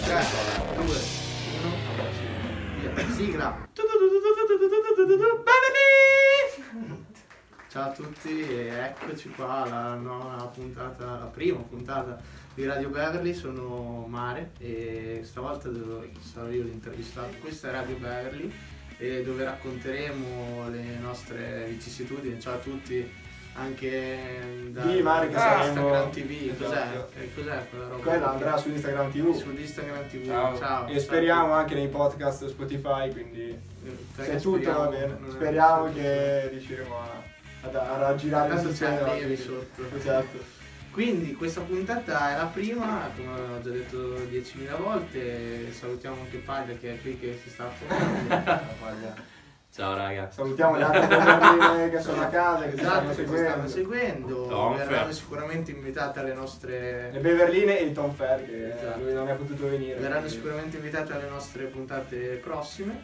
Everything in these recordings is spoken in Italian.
3, 2, 1, via. Sigla. Ciao a tutti e eccoci qua la prima puntata di Radio Beverly. Sono Mare e stavolta sarò io l'intervistato. Questa è Radio Beverly dove racconteremo le nostre vicissitudini. Ciao a tutti. Anche da Instagram TV, esatto. Cos'è quella roba? Quella andrà su Instagram TV. Su Instagram TV, ciao. E speriamo anche nei podcast Spotify, quindi se tutto va bene, speriamo che riusciremo a raggirare il successo sotto. Esatto. Quindi questa puntata è la prima, come ho già detto 10.000 volte. Salutiamo anche Paglia che è qui che si sta affondando. Ciao raga. Salutiamo le altre bambine che sono a casa, che stanno seguendo. Verranno sicuramente invitate alle nostre... Le Beverline e il Tom Fair, che lui non è potuto venire. Verranno sicuramente invitate alle nostre puntate prossime.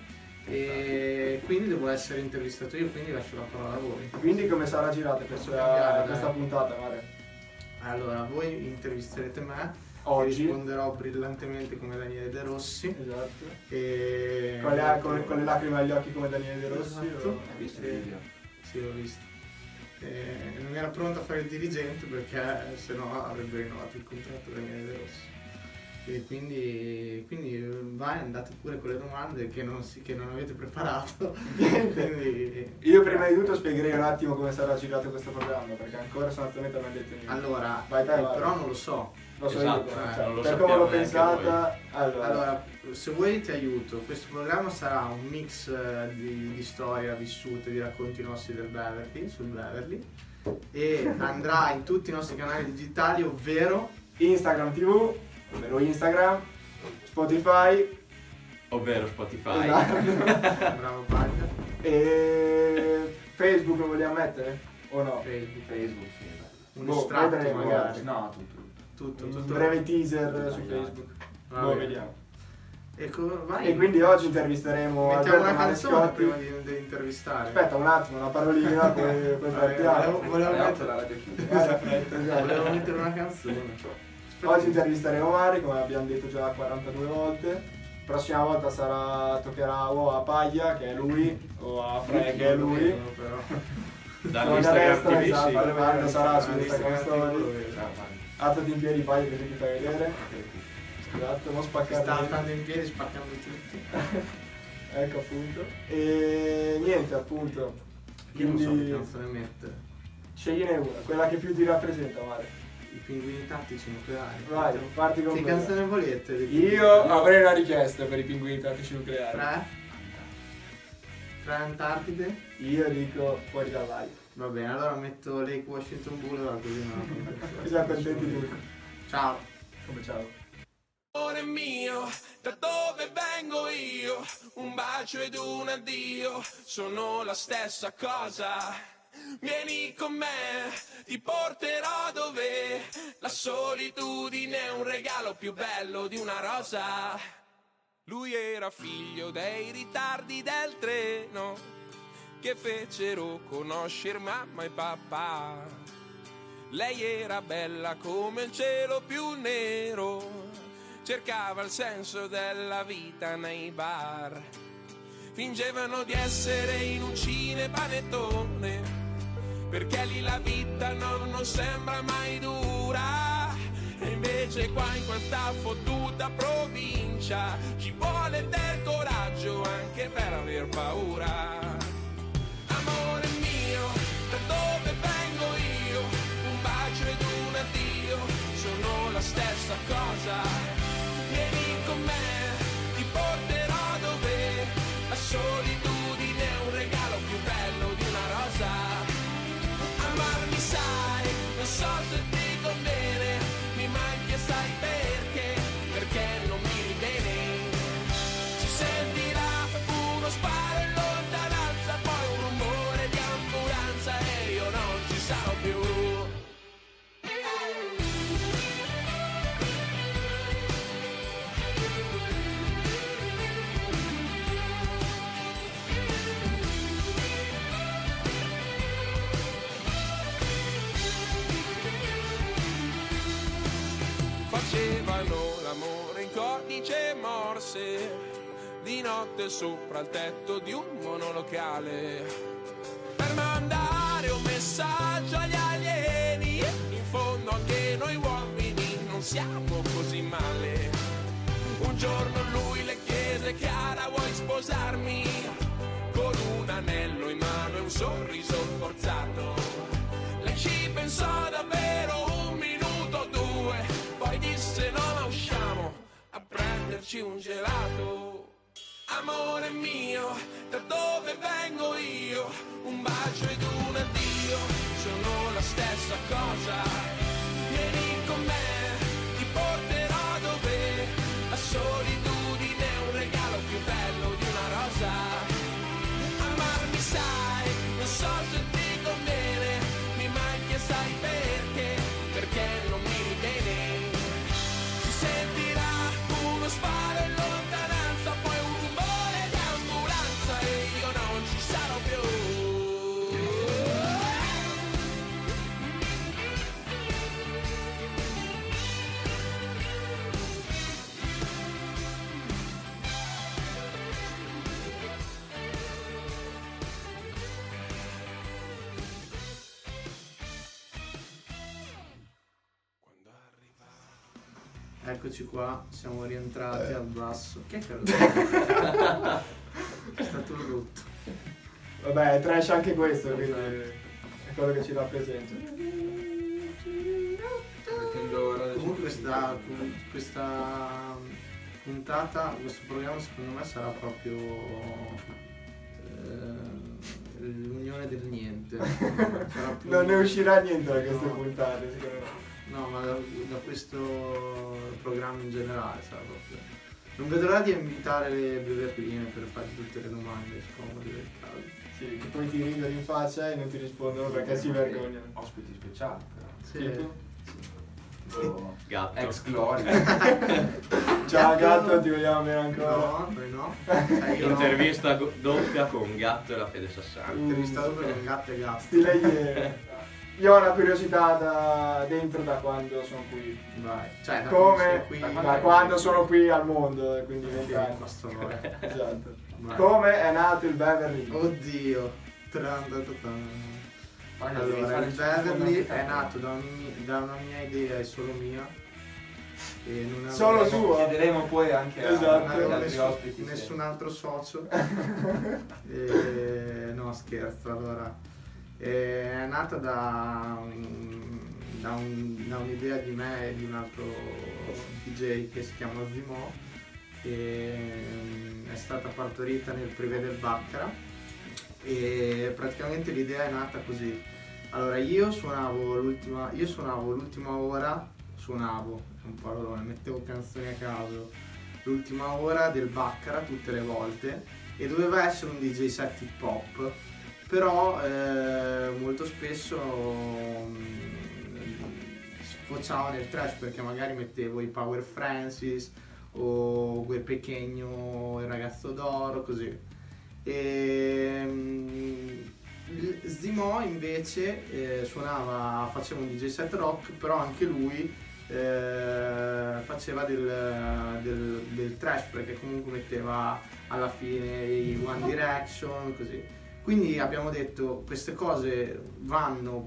E quindi devo essere intervistato io, quindi lascio la parola a voi. Quindi come sarà girata questa puntata, Mare? Allora, voi intervisterete me. Oggi risponderò brillantemente come Daniele De Rossi. Esatto. E... con le lacrime agli occhi come Daniele De Rossi. Esatto. Hai visto il video? Sì, l'ho visto. Non era pronto a fare il dirigente perché sennò avrebbe rinnovato il contratto Daniele De Rossi. E quindi vai, andate pure con le domande che non avete preparato. Quindi, io prima di tutto spiegherei un attimo come sarà girato questo programma, perché ancora sostanzialmente non abbiamo detto niente. Allora, vai. Però non lo so. Lo so esatto, io, per come l'ho pensata. Allora, se vuoi ti aiuto. Questo programma sarà un mix di storia vissuta, di racconti nostri sul Beverly, e andrà in tutti i nostri canali digitali, ovvero Instagram TV, ovvero Instagram, Spotify, ovvero Spotify. Esatto. Bravo Paglia. E Facebook lo vogliamo mettere? O no? Facebook sì. Un estratto magari. No, tutto. Un breve teaser su Facebook. Lo vediamo. Vai. E quindi oggi intervisteremo Mettiamo Alberto una canzone Manescotti. prima di intervistare. Aspetta un attimo, una parolina, poi partiamo. Volevo mettere la radio chiusa. Volevo mettere una canzone. Oggi intervisteremo Mari, come abbiamo detto già 42 volte. La prossima volta toccherà o a Paglia, che è lui, o a Fre, che è lui. Dall'Instagram TV, esatto, quando sarà su Instagram Story. Sì. Alzati in piedi, Paglia, così ti fai vedere. Esatto, non spaccare. Sta stando in piedi spaccando tutti. Ecco appunto. E niente appunto. Io non so che canzone mettere. Scegliene una, quella che più ti rappresenta, Mare. I pinguini tattici nucleari. Vai, parti con che quella. canzone volete? Io avrei una richiesta per i pinguini tattici nucleari. Fra Antartide? Io dico fuori dall'aria. Va bene, allora metto Lake Washington Boulevard così no. Siamo contenti tutti. Ciao. Come ciao. Amore mio, da dove vengo io? Un bacio ed un addio sono la stessa cosa. Vieni con me, ti porterò dove la solitudine è un regalo più bello di una rosa. Lui era figlio dei ritardi del treno che fecero conoscere mamma e papà. Lei era bella come il cielo più nero, cercava il senso della vita nei bar. Fingevano di essere in un cinepanettone, perché lì la vita non sembra mai dura. E invece qua in questa fottuta provincia ci vuole del coraggio anche per aver paura. Amore mio, da dove vengo io? Un bacio ed un addio sono la stessa cosa. Vieni con me, ti porterò dove la solitudine è un regalo più bello di una rosa. Amarmi sai, non so se ti conviene, mi manchi e sai perché non mi rivede. Si sentirà uno sparo in lontananza, poi un rumore di ambulanza e io non ci sarò più. Facevano l'amore in codice morse, di notte sopra il tetto di un monolocale, per mandare un messaggio agli alieni. In fondo anche noi uomini non siamo così male. Un giorno lui le chiese: cara, vuoi sposarmi? Con un anello in mano e un sorriso forzato. Lei ci pensò davvero un minuto o due, poi disse: no, ma usciamo a prenderci un gelato. Amore mio, da dove vengo io? Un bacio ed un addio sono la stessa cosa. Vieni con me, ti porterò dove la solitudine è un regalo più bello di una rosa. Amarmi sai, non so se ti conviene, mi manchi e sai perché non mi ritieni. Si sentirà uno sparo in lontananza, poi un rumore di ambulanza e io non ci sarò più. Eccoci qua, siamo rientrati al basso. Che è è stato brutto. Vabbè, è trash anche questo, quindi è quello che ci rappresenta. Comunque questa puntata, questo programma secondo me sarà proprio l'unione del niente. Sarà più- Non ne uscirà niente da queste No. puntate, secondo me. No, ma da questo programma in generale sarà proprio. Non vedo l'ora di invitare le beverline per farti tutte le domande scomode del caso. Sì, che poi ti ridono in faccia e non ti rispondono perché si vergognano. Ospiti speciali però. Sì. Tipo Gatto. ex Gloria. Ciao gatto, ti vogliamo bene ancora. No, noi no. Io Intervista doppia con Gatto e la Fede Sassani. ho intervistato per un gatto e gatto. Stile ieri. Io ho una curiosità dentro da quando sono qui. Vai. Cioè, da Come? quando sei qui, Da quando sono qui al mondo, quindi Sì, 20 anni. questo no, Esatto. Vai. Come è nato il Beverly? Oddio. Tran-ta-ta-tan. Raga, devi Allora, fare il il Beverly secondo è nato da una mia idea, è solo mia. E non Solo avevo- sua? Chiederemo poi anche Esatto. Non agli avevo altri ospiti. se- nessun altro socio. No, scherzo, allora. È nata da un'idea di me e di un altro DJ che si chiama Zimo, e è stata partorita nel privé del Baccara, e praticamente l'idea è nata così. Allora io suonavo l'ultima ora, un parolone, mettevo canzoni a caso, l'ultima ora del Baccara tutte le volte, e doveva essere un DJ set hip hop, però molto spesso sfociavo nel trash perché magari mettevo i Power Francis o Gue Pequeño, il ragazzo d'oro, così. Zimo invece faceva un DJ set rock, però anche lui faceva del trash, perché comunque metteva alla fine i One Direction, così. Quindi abbiamo detto queste cose hanno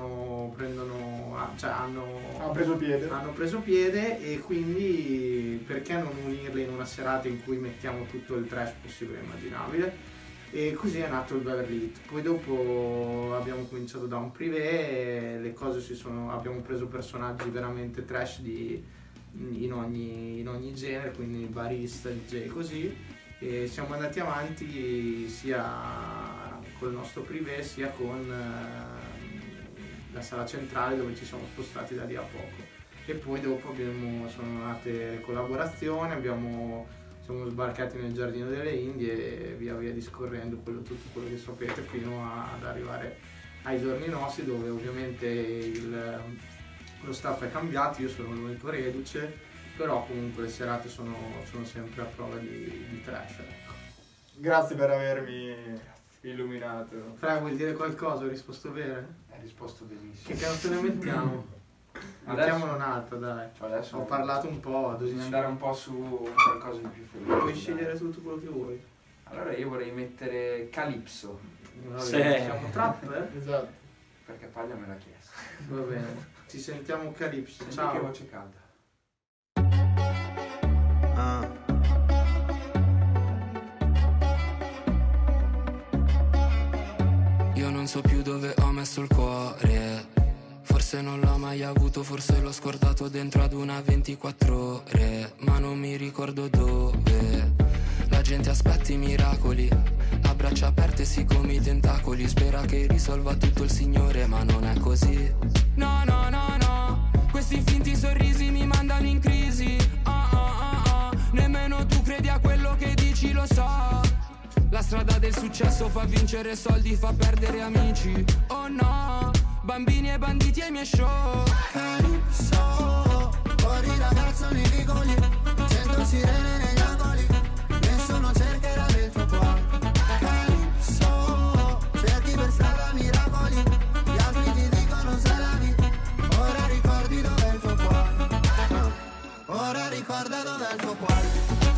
preso piede, e quindi perché non unirle in una serata in cui mettiamo tutto il trash possibile e immaginabile, e così è nato il Beverly Hit. Poi dopo abbiamo cominciato da un privé, le cose abbiamo preso personaggi veramente trash in ogni genere, quindi barista, DJ, così, e siamo andati avanti sia col nostro privé sia con la sala centrale, dove ci siamo spostati da lì a poco, e poi dopo sono nate le collaborazioni, siamo sbarcati nel Giardino delle Indie e via via discorrendo tutto quello che sapete, fino ad arrivare ai giorni nostri, dove ovviamente lo staff è cambiato, io sono l'unico reduce, però comunque le serate sono sempre a prova di trash, ecco. Grazie per avermi illuminato. Fra, vuoi dire qualcosa? Ho risposto bene? Hai risposto benissimo. Che canzone mettiamo? Mettiamone un'altra, dai. Cioè adesso Ho parlato un po', bisogna andare un po' su qualcosa di più felice. puoi scegliere tutto quello che vuoi. Allora io vorrei mettere Calypso, Vabbè, Sì. siamo trap, Esatto. perché Paglia me l'ha chiesto. Va bene. Ci sentiamo Calypso. Senti Ciao. che voce calda. Io non so più dove ho messo il cuore. Forse non l'ho mai avuto, forse l'ho scordato dentro ad una 24 ore. Ma non mi ricordo dove. La gente aspetta i miracoli, a braccia aperte sì come i tentacoli. Spera che risolva tutto il Signore, ma non è così. No, no, no, no. Questi finti sorrisi mi mandano in crisi. Nemmeno tu credi a quello che dici, lo so. La strada del successo fa vincere soldi, fa perdere amici. Oh no, bambini e banditi ai miei show. Calypso, fuori ragazzo nei vicoli, 100 sirene negli angoli, nessuno cercherà del tuo cuore. Calypso, cerchi per strada miracoli, gli altri ti dicono salami. Ora ricordi dov'è il tuo cuore. Ora ricorda dov'è il tuo cuore.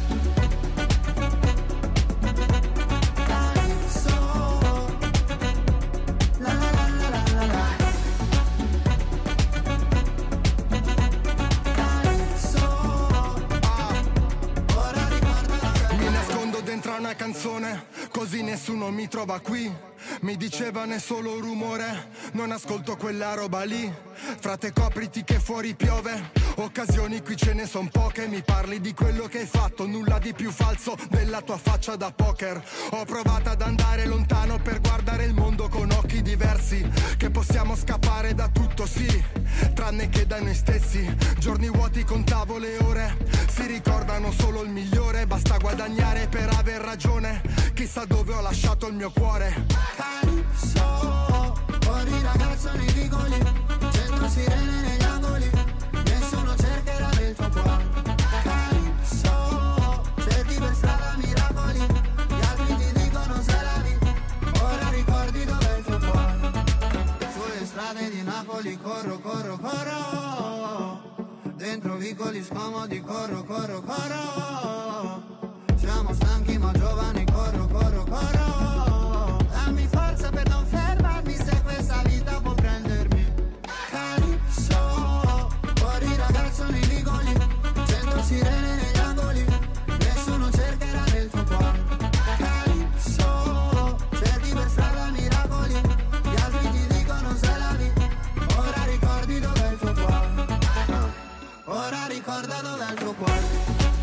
Canzone, così nessuno mi trova qui. Mi dicevano è solo rumore, non ascolto quella roba lì. Frate copriti che fuori piove, occasioni qui ce ne son poche. Mi parli di quello che hai fatto, nulla di più falso della tua faccia da poker. Ho provato ad andare lontano per guardare il mondo con occhi diversi. Che possiamo scappare da tutto sì, tranne che da noi stessi. Giorni vuoti contavo le ore, si ricordano solo il migliore. Basta guadagnare per aver ragione, chissà dove ho lasciato il mio cuore. Calypso, fuori ragazzo nei vicoli, 100 sirene negli angoli, nessuno cercherà del tuo cuore. Calypso, cerchi per strada miracoli, gli altri ti dicono salami. Ora ricordi dov'è il tuo cuore. Sulle strade di Napoli corro, corro, corro, dentro vicoli scomodi corro, corro, corro. Siamo stanchi ma giovani, corro, corro, corro. Dammi forza per non fermarmi se questa vita può prendermi. Calypso, fuori ragazzo nei vicoli, 100 sirene negli angoli, nessuno cercherà del tuo cuore. Calypso, cerchi per strada miracoli, gli altri ti dicono salami. Ora ricordi dov'è il tuo cuore. Ora ricorda dov'è il tuo cuore.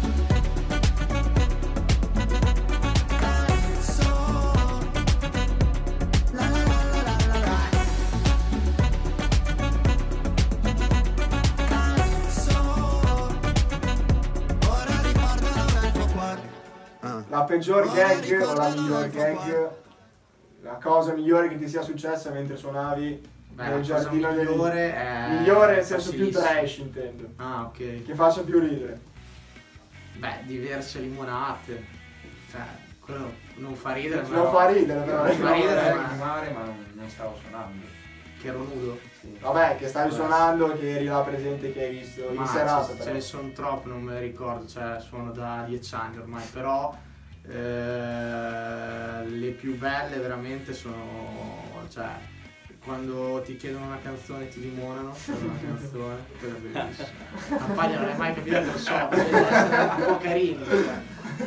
La peggior gag o la miglior gag, la cosa migliore che ti sia successa mentre suonavi nel giardino del migliore è migliore nel senso più facilissimo. trash intendo, Ah, ok. che faccia più ridere. Beh, diverse limonate. Cioè, quello non fa ridere, Non fa ridere però. Non fa ridere, Ero ma in mare ma non stavo suonando. che ero nudo. Sì. Vabbè, che stavi suonando, che eri là presente, che hai visto in Ma serata ce però. ne sono troppe, non me le ricordo, cioè suono da 10 anni ormai, però le più belle veramente sono, cioè, quando ti chiedono una canzone e ti limonano per una canzone, quello è bellissimo. A Paglia non è mai capito, lo so, deve essere un po' carino, cioè.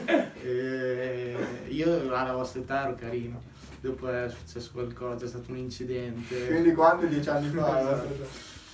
Io alla vostra età ero carino, dopo è successo qualcosa, c'è stato un incidente. Quindi quanto? 10 anni fa? Esatto.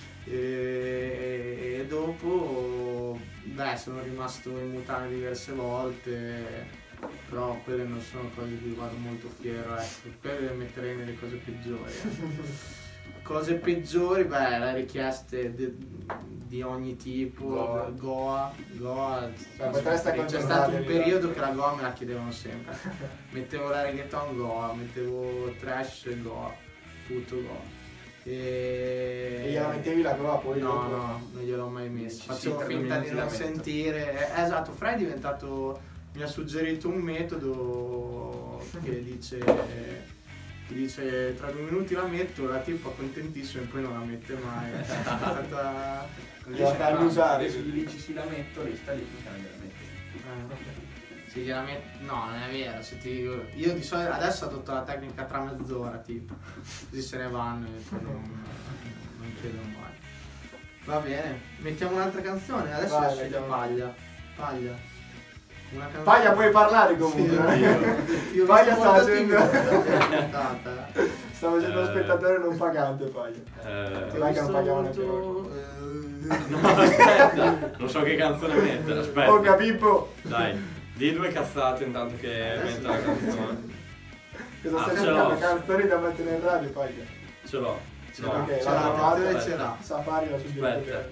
E dopo sono rimasto in mutande diverse volte, però quelle non sono cose di cui vado molto fiero, ecco, quelle le metterei nelle cose peggiori. Cose peggiori, le richieste di ogni tipo, Goa potresti c'è stato un accontentare, periodo che la Goa me la chiedevano sempre, mettevo la reggaeton Goa, mettevo trash Goa, tutto Goa. E gliela mettevi la Goa poi? No, dopo? no, non gliel'ho mai messo. Ci Facevo si finta di non interviene sentire. Esatto, Fra è diventato. Mi ha suggerito un metodo che dice Ti dice tra 2 minuti la metto, la tipa contentissima e poi non la mette mai. È stata... La fanno usare. Adesso gli dici sì la metto, lì sta lì finché non gliela metti. Sì, chiaramente no, non è vero. Se ti dico, io di solito adesso adotto la tecnica tra mezz'ora, tipo, così se ne vanno e poi non chiedono mai. Va bene, mettiamo un'altra canzone, adesso Vai, sceglie mettiamo. Paglia. Una canzone. Paglia puoi parlare comunque. Io Paglia sta molto facendo timido. sta facendo lo spettatore non pagante, Paglia. Vai che non paghiamo neanche noi. No, aspetta, non so che canzone mettere, aspetta. Oh Capippo, Dai, di 2 cazzate intanto che mette la canzone. cosa stai ce cercando? l'ho. Canzoni da mettere in radio, Paglia. Ce l'ho. Ce No, l'ha, ok, ce la l'ha, trovata, attenzione, ce l'ha. Safari la Aspetta.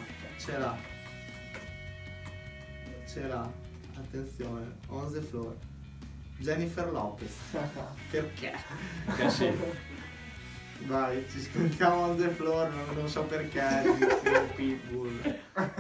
Ce l'ha. Attenzione, on the floor. Jennifer Lopez. Perché? che sì. Vai, ci scontiamo on the floor, non so perché, di Pitbull.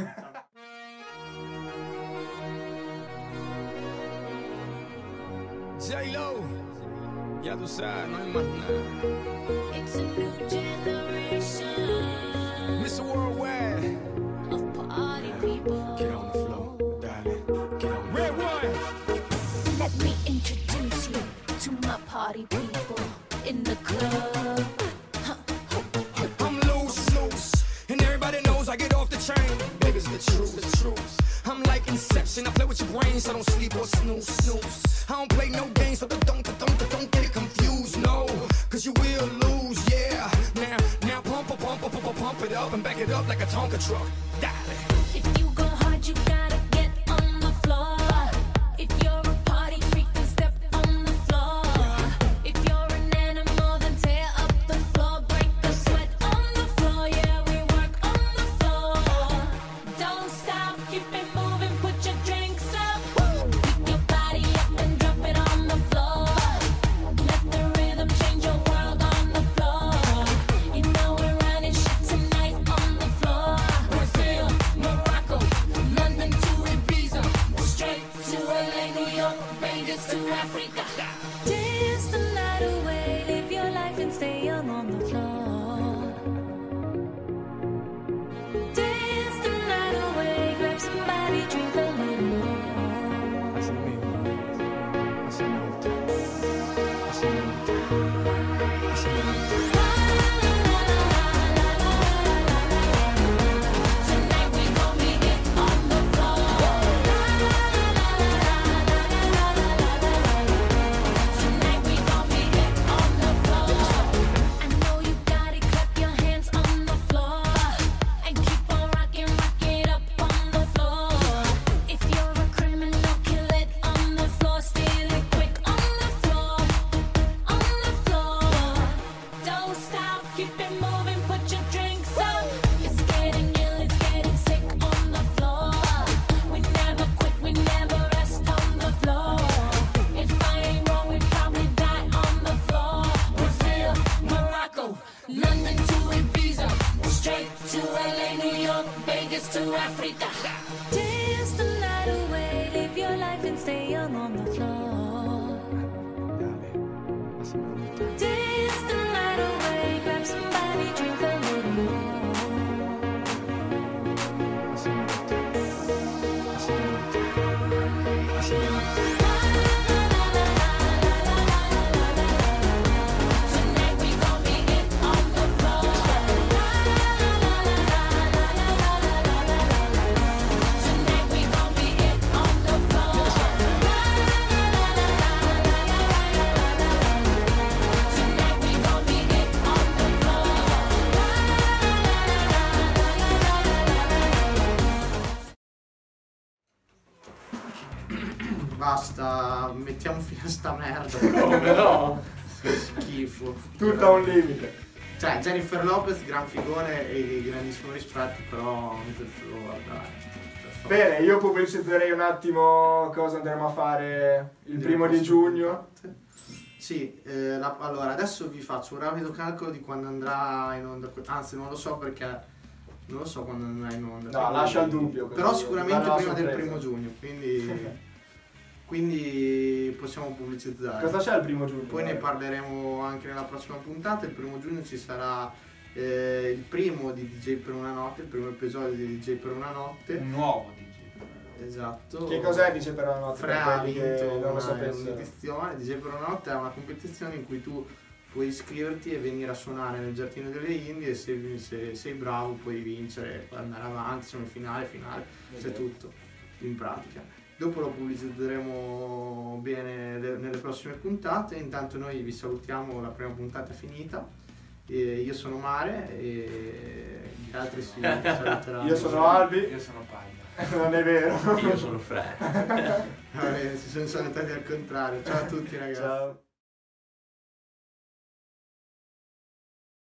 J-Lo, ya tú sabes, no hay más nada. It's a new generation Mr. Worldwide, of party people. get on the floor, darling, get on. Red one. Let me introduce you to my party people in the club. I'm loose, and everybody knows I get off the train. Baby's the truth. I'm like Inception, I play with your brains, I don't sleep or snooze. I don't play no games, so don't get it confused, no, cause you will lose, yeah. Now pump it up and back it up like a Tonka truck. Darling. If you go hard, you gotta get on the floor. If you're a party freak, then step on the floor. If you're an animal, then tear up the floor. Break the sweat on the floor, yeah, we work on the floor. Don't stop, keep it moving, put your drinks up. Pick your body up and drop it on the floor. Let the rhythm change your world on the floor. You know we're running shit tonight on the floor. Brazil, Morocco, London to Ibiza, Straight to LA, New York, Vegas to Africa. Dance the night away, live your life and stay young on the floor. Dance the night away, grab somebody, drink a little more. Así mismo, así me gusta, así me gusta, así me gusta. Tonight we gon' make it on the floor. Tonight we gon' make it on the floor. I know you got it, clap your hands on the floor. And keep on rocking, rock it up on the floor. If you're a criminal, kill it on the floor. Steal it quick on the floor. On the floor. Don't stop, keep it moving, put your drinks up. It's getting ill, it's getting sick on the floor. We never quit, we never rest on the floor. If I ain't wrong, we probably die on the floor. Brazil, Morocco, London to Ibiza, Straight to LA, New York, Vegas to Africa. Dance the night away, live your life and stay young on the floor. así me gusta. Dance the night away, grab somebody, drink a little more. Así me gusta, así me gusta, así me gusta. Tonight we gon' make it on the floor. Tonight we gon' make it on the floor. Tonight we gon' make it on the floor. Basta, mettiamo fine a sta merda. Come no? Schifo. Tutto a un limite. Cioè, Jennifer Lopez, gran figone e grandissimo rispetto, però on the floor, dai. Per favore. Bene, io pubblicizzerei un attimo cosa andremo a fare il 1° giugno. Sì, allora adesso vi faccio un rapido calcolo di quando andrà in onda, anzi non lo so perché non lo so quando andrà in onda. No, lascia il dubbio. Però sicuramente Dalla prima del sorpresa. 1° giugno, quindi quindi possiamo pubblicizzare. Cosa c'è il 1 giugno? Poi ne parleremo anche nella prossima puntata. Il 1 giugno ci sarà il primo di DJ per una notte, il primo episodio di DJ per una notte. Un nuovo DJ. Esatto. Che cos'è DJ per una notte? Fra Per ha quelli che vinto non lo una sapessero. edizione. DJ per una notte è una competizione in cui tu puoi iscriverti e venire a suonare nel Giardino delle Indie, e se sei bravo puoi vincere, puoi andare avanti, semifinale, finale, c'è tutto in pratica. Dopo lo pubblicizzeremo bene nelle prossime puntate. Intanto noi vi salutiamo, la prima puntata è finita. E io sono Mare e gli altri si saluteranno. Io sono Albi. Io sono Paglia. Non è vero. Io sono Fred. Vabbè, si sono salutati al contrario. Ciao a tutti ragazzi. Ciao.